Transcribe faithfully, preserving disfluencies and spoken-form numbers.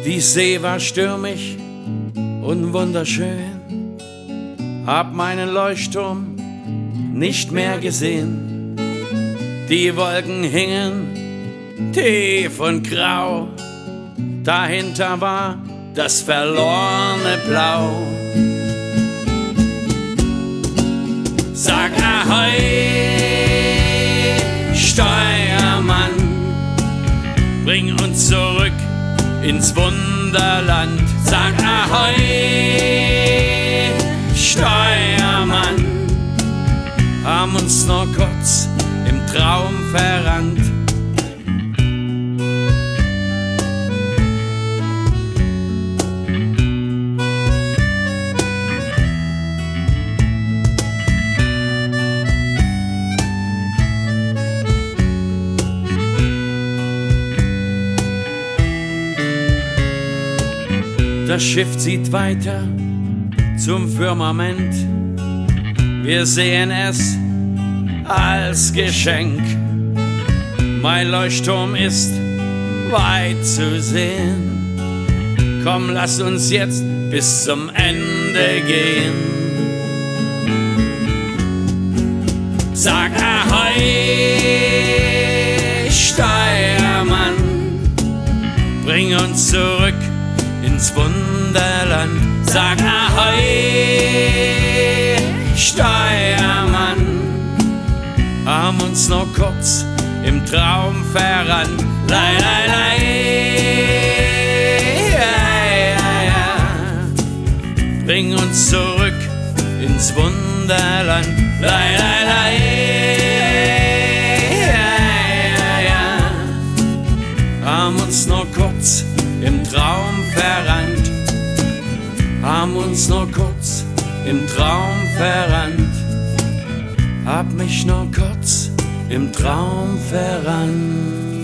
Die See war stürmisch und wunderschön, hab meinen Leuchtturm nicht mehr gesehen. Die Wolken hingen tief und grau, dahinter war das verlorene Blau. Sag Ahoi, Steuermann, bring uns zurück ins Wunderland. Sag Ahoi, Steuermann, haben uns nur kurz im Traum verrannt. Das Schiff zieht weiter zum Firmament. Wir sehen es als Geschenk. Mein Leuchtturm ist weit zu sehen. Komm, lass uns jetzt bis zum Ende gehen. Sag Ahoi, Steuermann, bring uns zurück ins Wunderland. Sag Ahoi, Steuermann, haben uns noch kurz im Traum verrannt. Lei, lei, lei, ja, ja, ja. Bring uns zurück ins Wunderland. Lei, lei, lei, ja, ja, ja. Haben uns noch kurz im Traum verrannt, haben uns nur kurz im Traum verrannt, hab mich nur kurz im Traum verrannt.